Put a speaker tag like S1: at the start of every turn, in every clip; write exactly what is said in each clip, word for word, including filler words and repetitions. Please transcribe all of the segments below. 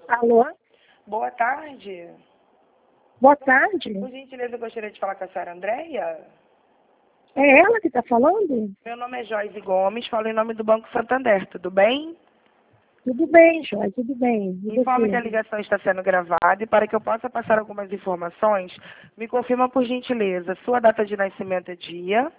S1: Alô?
S2: Boa tarde.
S1: Boa tarde.
S2: Por gentileza, eu gostaria de falar com a senhora Andréia.
S1: É ela que está falando?
S2: Meu nome é Joyce Gomes, falo em nome do Banco Santander, tudo bem?
S1: Tudo bem, Joy, tudo bem. E
S2: Informe que a
S1: você?
S2: ligação está sendo gravada e para que eu possa passar algumas informações, me confirma por gentileza, sua data de nascimento é dia,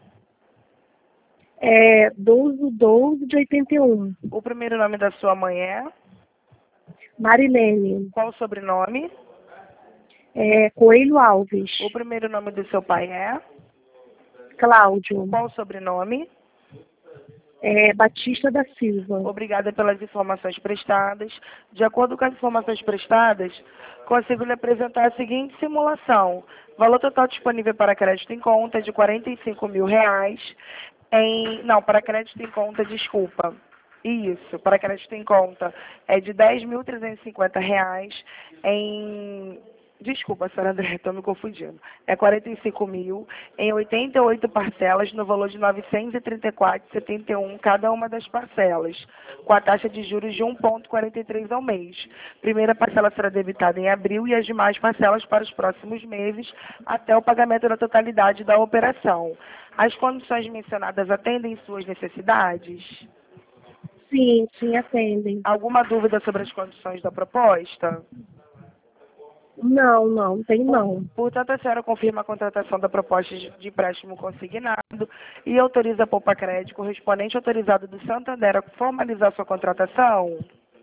S1: É doze de doze de oitenta e um.
S2: o primeiro nome da sua mãe é,
S1: Marilene.
S2: qual o sobrenome,
S1: É, Coelho Alves.
S2: o primeiro nome do seu pai é,
S1: Cláudio.
S2: qual o sobrenome.
S1: É, Batista da Silva.
S2: Obrigada pelas informações prestadas. De acordo com as informações prestadas, consigo lhe apresentar a seguinte simulação. Valor total disponível para crédito em conta é de quarenta e cinco mil reais. Em, não, para crédito em conta, desculpa. Isso, para crédito em conta é de dez mil trezentos e cinquenta reais em... Desculpa, senhora André, estou me confundindo. É quarenta e cinco mil em oitenta e oito parcelas no valor de novecentos e trinta e quatro reais e setenta e um centavos cada uma das parcelas, com a taxa de juros de um vírgula quarenta e três ao mês. Primeira parcela será debitada em abril e as demais parcelas para os próximos meses, até o pagamento da totalidade da operação. As condições mencionadas atendem suas necessidades?
S1: Sim, sim, atendem.
S2: Alguma dúvida sobre as condições da proposta?
S1: Não, não, tem não.
S2: Portanto, a senhora confirma a contratação da proposta de de empréstimo consignado e autoriza a Poupa Crédito correspondente autorizado do Santander a formalizar sua contratação?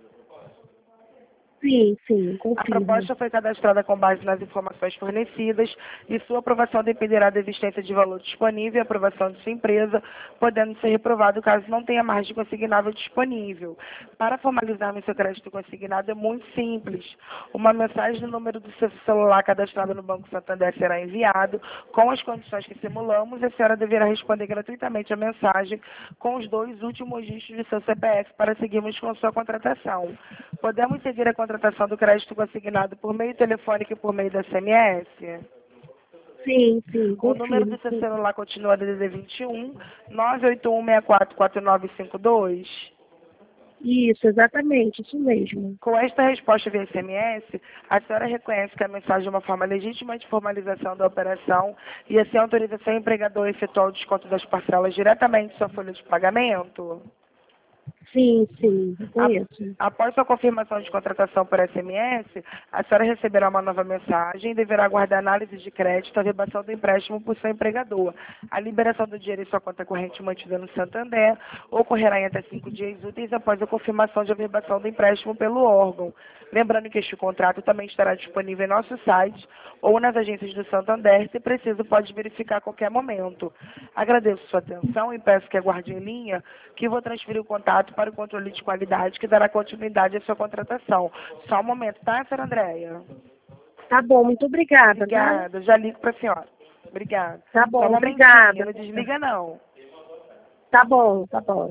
S1: Sim, sim,
S2: A
S1: confirmo.
S2: proposta foi cadastrada com base nas informações fornecidas e sua aprovação dependerá da existência de valor disponível e aprovação de sua empresa, podendo ser reprovado caso não tenha margem consignável disponível. Para formalizarmos seu crédito consignado é muito simples. Uma mensagem no número do seu celular cadastrado no Banco Santander será enviado com as condições que simulamos e a senhora deverá responder gratuitamente a mensagem com os dois últimos dígitos do seu C P F para seguirmos com sua contratação. Podemos seguir a contratação do crédito consignado por meio telefônico e por meio da S M S?
S1: Sim, sim,
S2: O número do
S1: confirmo.
S2: seu
S1: Sim.
S2: celular continua D D D vinte e um, nove oito um seis quatro quatro nove cinco dois?
S1: Isso, exatamente, isso mesmo.
S2: Com esta resposta via S M S, a senhora reconhece que a mensagem é uma forma legítima de formalização da operação e assim autoriza seu empregador a efetuar o desconto das parcelas diretamente em sua folha de pagamento?
S1: Sim, sim, reconheço.
S2: Após sua confirmação de contratação por S M S, a senhora receberá uma nova mensagem e deverá aguardar análise de crédito, a verbação do empréstimo por seu empregador. A liberação do dinheiro em sua conta corrente mantida no Santander ocorrerá em até cinco dias úteis após a confirmação de averbação do empréstimo pelo órgão. Lembrando que este contrato também estará disponível em nosso site ou nas agências do Santander, se preciso pode verificar a qualquer momento. Agradeço sua atenção e peço que aguarde em linha, que vou transferir o contato para o controle de qualidade que dará continuidade à sua contratação. Só um momento, tá, senhora Andréia?
S1: Tá bom, muito obrigada, tá?
S2: Obrigada, já ligo para a senhora. Obrigada.
S1: Tá
S2: Só
S1: bom,
S2: um momentinho,
S1: obrigada.
S2: não desliga não.
S1: Tá bom, tá bom.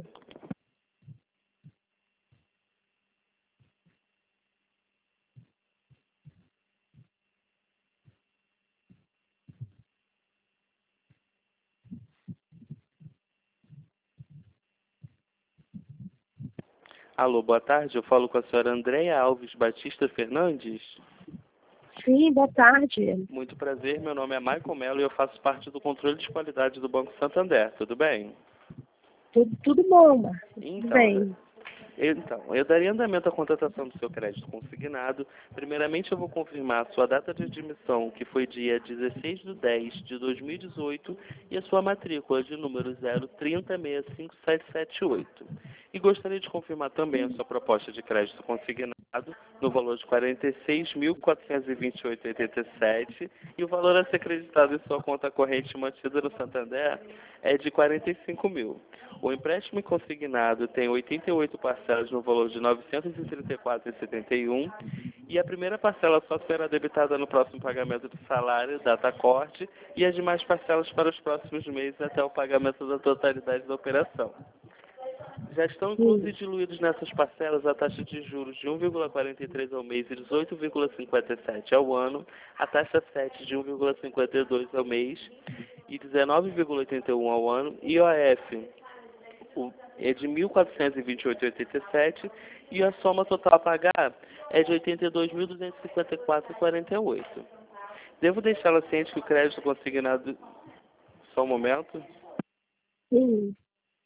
S3: Alô, boa tarde. Eu falo com a senhora Andréia Alves Batista Fernandes.
S1: Sim, boa tarde.
S3: Muito prazer, meu nome é Michael Mello e eu faço parte do controle de qualidade do Banco Santander. Tudo bem?
S1: Tudo, tudo bom, Márcia. Tudo
S3: Então,
S1: bem.
S3: Então, eu daria andamento à contratação do seu crédito consignado. Primeiramente, eu vou confirmar a sua data de admissão, que foi dia dezesseis de dez de dois mil e dezoito, e a sua matrícula de número zero três zero seis cinco sete sete oito. E gostaria de confirmar também a sua proposta de crédito consignado no valor de quarenta e seis mil quatrocentos e vinte e oito reais e oitenta e sete centavos, e o valor a ser acreditado em sua conta corrente mantida no Santander é de quarenta e cinco mil. O empréstimo consignado tem oitenta e oito parcelas no valor de novecentos e trinta e quatro reais e setenta e um centavos, e a primeira parcela só será debitada no próximo pagamento do salário, data corte, e as demais parcelas para os próximos meses até o pagamento da totalidade da operação. Já estão inclusos e diluídos nessas parcelas a taxa de juros de um vírgula quarenta e três ao mês e dezoito vírgula cinquenta e sete ao ano, a taxa sete de um vírgula cinquenta e dois ao mês e dezenove vírgula oitenta e um ao ano, e I O F, o é de mil quatrocentos e vinte e oito vírgula oitenta e sete e a soma total a pagar é de oitenta e dois mil duzentos e cinquenta e quatro vírgula quarenta e oito. Devo deixá-la ciente que o crédito consignado... Só um momento.
S1: Sim.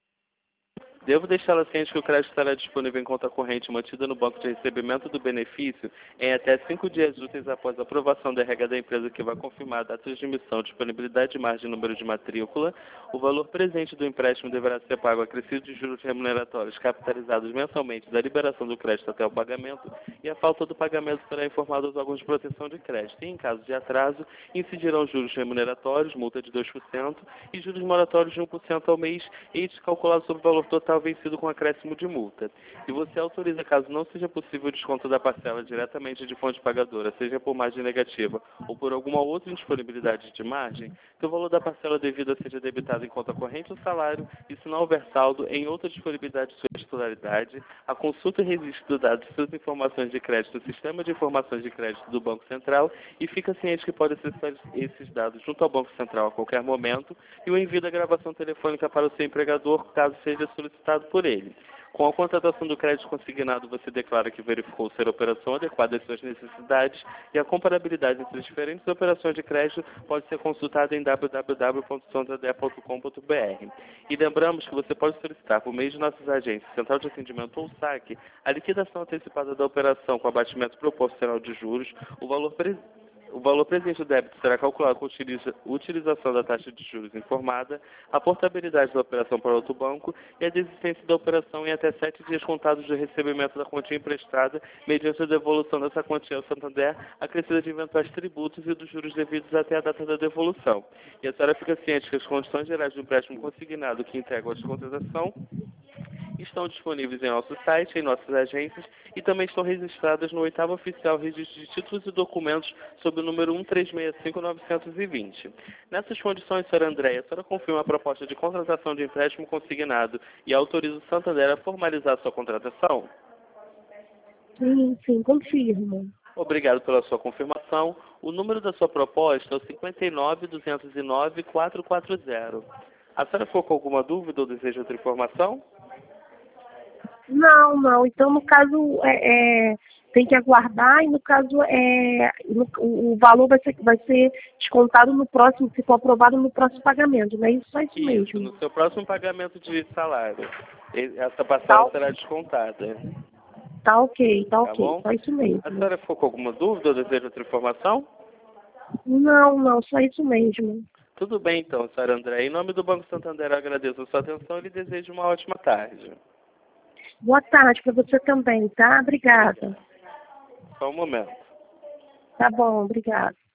S3: Devo deixá-la ciente que o crédito estará disponível em conta corrente mantida no banco de recebimento do benefício em até cinco dias úteis após a aprovação da regra da empresa, que vai confirmar a data de emissão, disponibilidade de margem e número de matrícula. O valor presente do empréstimo deverá ser pago acrescido de juros remuneratórios capitalizados mensalmente da liberação do crédito até o pagamento, e a falta do pagamento será informada aos órgãos de proteção de crédito. E, em caso de atraso, incidirão juros remuneratórios, multa de dois por cento e juros moratórios de um por cento ao mês, e calculado sobre o valor total vencido com acréscimo de multa. E você autoriza, caso não seja possível o desconto da parcela diretamente de fonte pagadora, seja por margem negativa ou por alguma outra indisponibilidade de margem, que o valor da parcela devida seja debitado em conta corrente ou salário, e se não houver saldo, em outra disponibilidade de sua titularidade, a consulta e registro do dado de suas informações de crédito no Sistema de Informações de Crédito do Banco Central, e fica ciente que pode acessar esses dados junto ao Banco Central a qualquer momento, e o envio da gravação telefônica para o seu empregador, caso seja solicitado por ele. Com a contratação do crédito consignado, você declara que verificou ser a operação adequada às suas necessidades, e a comparabilidade entre as diferentes operações de crédito pode ser consultada em w w w ponto santander ponto com ponto b r. E lembramos que você pode solicitar, por meio de nossas agências, Central de Atendimento ou saque, a liquidação antecipada da operação com abatimento proporcional de juros. O valor presente O valor presente do débito será calculado com a utilização da taxa de juros informada, a portabilidade da operação para outro banco e a desistência da operação em até sete dias contados do recebimento da quantia emprestada, mediante a devolução dessa quantia ao Santander, acrescida de eventuais tributos e dos juros devidos até a data da devolução. E a senhora fica ciente que as condições gerais do empréstimo consignado que integram a contratação estão disponíveis em nosso site, em nossas agências, e também estão registradas no oitavo Oficial Registro de Títulos e Documentos sob o número um três seis cinco nove dois zero. Nessas condições, senhora Andréia, a senhora confirma a proposta de contratação de empréstimo consignado e autoriza o Santander a formalizar sua contratação?
S1: Sim, sim, confirmo.
S3: Obrigado pela sua confirmação. O número da sua proposta é o cinco nove, duzentos e nove, quatrocentos e quarenta. A senhora ficou com alguma dúvida ou deseja outra informação?
S1: Não, não. Então, no caso, é, é, tem que aguardar e, no caso, é, no, o, o valor vai ser, vai ser descontado no próximo, se for aprovado no próximo pagamento, não é isso? Só isso,
S3: Isso,
S1: mesmo.
S3: no seu próximo pagamento de salário. Essa parcela
S1: Tá.
S3: será descontada.
S1: Tá ok, tá,
S3: Tá
S1: ok.
S3: bom?
S1: Só isso mesmo.
S3: A senhora ficou com alguma dúvida ou deseja outra informação?
S1: Não, não, só isso mesmo.
S3: Tudo bem, então, senhora André. Em nome do Banco Santander, eu agradeço a sua atenção e lhe desejo uma ótima tarde.
S1: Boa tarde para você também, tá? Obrigada.
S3: Só um momento.
S1: Tá bom, obrigada.